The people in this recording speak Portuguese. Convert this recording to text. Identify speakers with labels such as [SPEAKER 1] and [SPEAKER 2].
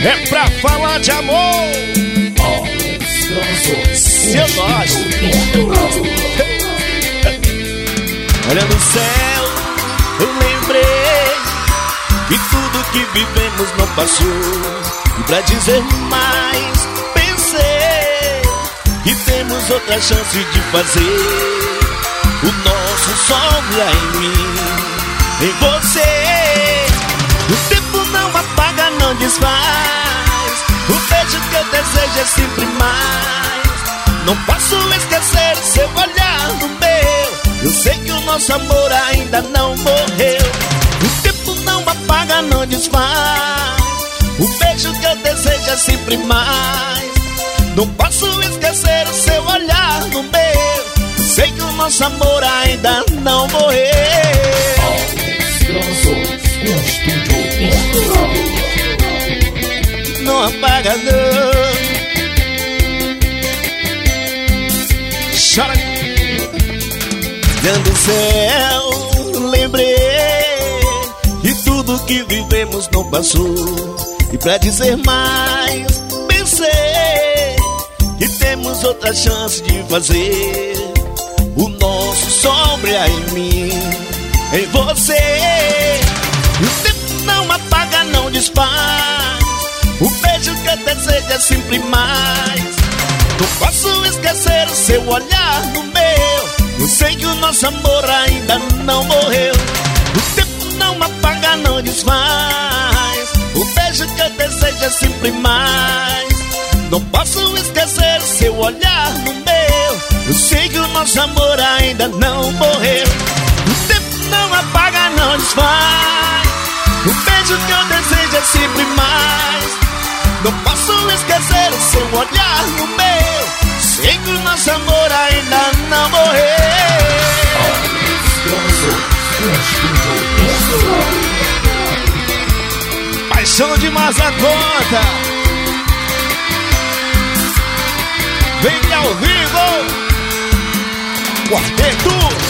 [SPEAKER 1] É pra falar de amor. Se eu gosto. Olha no céu, eu lembrei que tudo que vivemos não passou. E pra dizer mais, pensei que temos outra chance de fazer o nosso sol brilhar em mim, em você. O tempo não apaga, não desfaz. O beijo que eu desejo é sempre mais. Não posso esquecer seu olhar no meu. Eu sei que o nosso amor ainda não morreu. O tempo não apaga, não desfaz. O beijo que eu desejo é sempre mais. Não posso esquecer o seu olhar no meu. Eu sei que o nosso amor ainda não morreu. Não apaga não. Chora. Dentro do céu, lembrei que tudo que vivemos não passou. E pra dizer mais, pensei que temos outra chance de fazer o nosso sol brilhar em mim, em você. O tempo não apaga, não desfaz. O beijo que eu desejo é sempre mais. Não posso esquecer o seu olhar no meu. Eu sei que o nosso amor ainda não morreu. O tempo não apaga, não desfaz. O beijo que eu desejo é sempre mais. Não posso esquecer o seu olhar no meu. Eu sei que o nosso amor ainda não morreu. O tempo não apaga, não desfaz. O beijo que eu desejo é sempre mais. Não posso esquecer o seu olhar no meu. Sei que o nosso amor ainda não morreu. Paixão demais a conta. Vem ao vivo. Quarteto